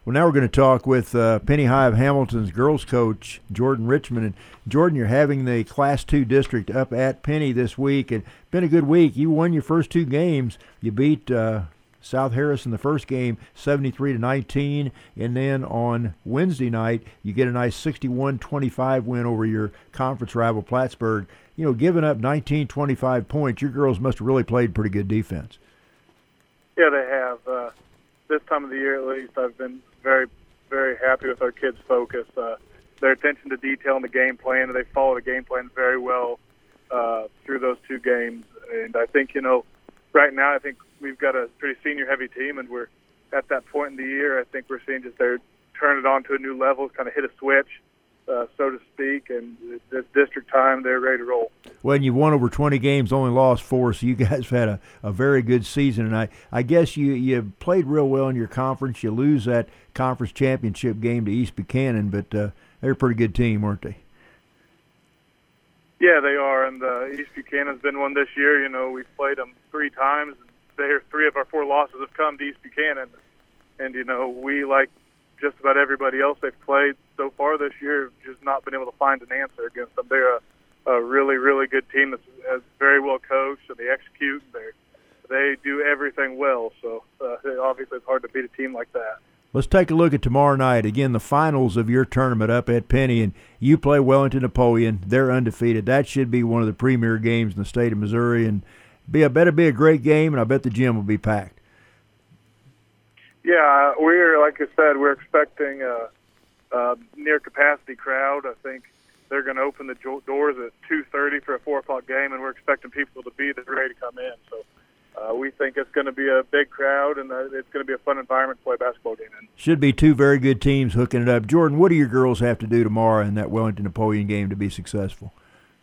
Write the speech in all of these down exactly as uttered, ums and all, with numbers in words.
Well, now we're going to talk with uh, Penny High of Hamilton's girls coach, Jordan Richmond. And Jordan, you're having the Class two district up at Penny this week. And been a good week. You won your first two games. You beat uh, South Harris in the first game, seventy-three to nineteen. And then on Wednesday night, you get a nice sixty-one twenty-five win over your conference rival, Plattsburgh. You know, giving up nineteen twenty-five points, your girls must have really played pretty good defense. Yeah, they have. Uh, this time of the year, at least, I've been very, very happy with our kids' focus. Uh, their attention to detail in the game plan, and they follow the game plan very well uh, through those two games. And I think, you know, right now I think we've got a pretty senior-heavy team, and we're at that point in the year. I think we're seeing just they're turning it on to a new level, kind of hit a switch, uh, so to speak, and this district time, they're ready to roll. Well, and you've won over twenty games, only lost four, so you guys have had a, a very good season. And I, I guess you, you played real well in your conference. You lose that conference championship game to East Buchanan, but uh, they're a pretty good team, weren't they? Yeah, they are, and uh, East Buchanan's been one this year. You know, we've played them three times. They're, three of our four losses have come to East Buchanan. And, you know, we, like just about everybody else they've played so far this year, have just not been able to find an answer against them. They're a, a really, really good team that's, that's very well coached, and they execute. They they do everything well. So, uh, obviously, it's hard to beat a team like that. Let's take a look at tomorrow night. Again, the finals of your tournament up at Penny, and you play Wellington Napoleon. They're undefeated. That should be one of the premier games in the state of Missouri, and be a better be a great game, and I bet the gym will be packed. Yeah, we're, like I said, we're expecting a, a near-capacity crowd. I think they're going to open the doors at two thirty for a four o'clock game, and we're expecting people to be there ready to come in. So uh, we think it's going to be a big crowd, and uh, it's going to be a fun environment to play a basketball game in. Should be two very good teams hooking it up. Jordan, what do your girls have to do tomorrow in that Wellington Napoleon game to be successful?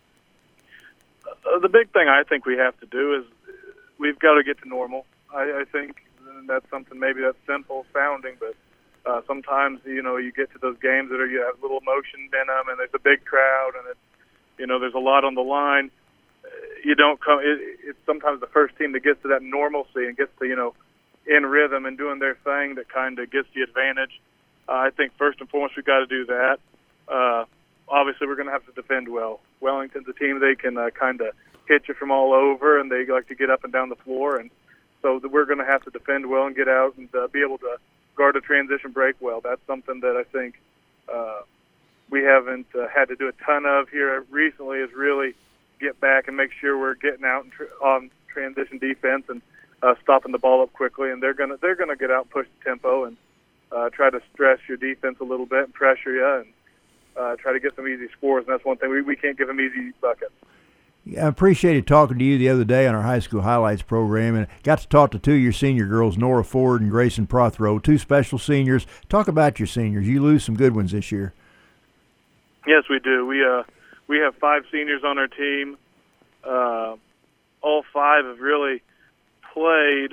Uh, the big thing I think we have to do is we've got to get to normal. I, I think that's something maybe that's simple sounding, but uh, sometimes, you know, you get to those games that are, you have a little emotion in them, and there's a big crowd, and it's, you know, there's a lot on the line. You don't come. It, it's sometimes the first team that gets to that normalcy and gets to, you know, in rhythm and doing their thing that kind of gets the advantage. Uh, I think first and foremost we've got to do that. Uh, obviously, we're going to have to defend well. Wellington's a team they can uh, kind of hit you from all over, and they like to get up and down the floor, and so we're going to have to defend well and get out and uh, be able to guard a transition break well. That's something that I think uh, we haven't uh, had to do a ton of here recently, is really get back and make sure we're getting out and tr- on transition defense and uh, stopping the ball up quickly. And they're going to they're going to get out and push the tempo and uh, try to stress your defense a little bit and pressure you and uh, try to get some easy scores. And that's one thing. We, we can't give them easy buckets. I appreciated talking to you the other day on our high school highlights program, and got to talk to two of your senior girls, Nora Ford and Grayson Prothrow, two special seniors. Talk about your seniors. You lose some good ones this year. Yes, we do. We uh we have five seniors on our team. Uh, all five have really played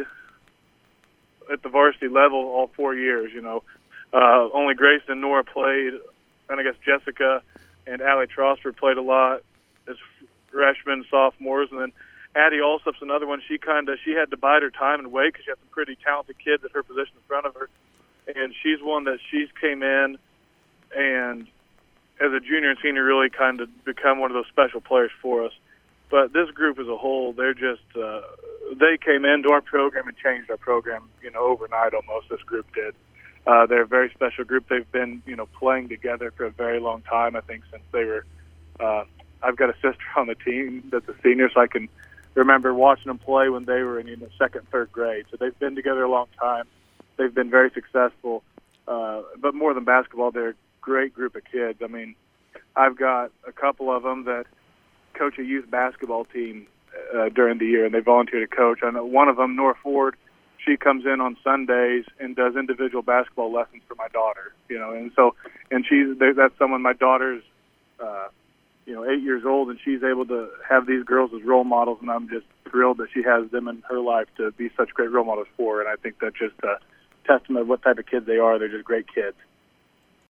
at the varsity level all four years. You know, uh, only Grayson and Nora played, and I guess Jessica and Allie Trosford played a lot as freshmen, sophomores, and then Addie Alsop's another one. She kind of she had to bide her time and wait because she had some pretty talented kids at her position in front of her, and she's one that she's came in and as a junior and senior really kind of become one of those special players for us. But this group as a whole, they're just uh, they came into our program and changed our program, you know, overnight almost. This group did. Uh, they're a very special group. They've been, you know, playing together for a very long time. I think since they were. Uh, I've got a sister on the team that's a senior, so I can remember watching them play when they were in you know, second, third grade. So they've been together a long time. They've been very successful. Uh, but more than basketball, they're a great group of kids. I mean, I've got a couple of them that coach a youth basketball team uh, during the year, and they volunteer to coach. I know one of them, Nora Ford, she comes in on Sundays and does individual basketball lessons for my daughter. You know, and so and she's that's someone my daughter's. Uh, you know, eight years old, and she's able to have these girls as role models, and I'm just thrilled that she has them in her life to be such great role models for her, and I think that's just a testament of what type of kids they are. They're just great kids.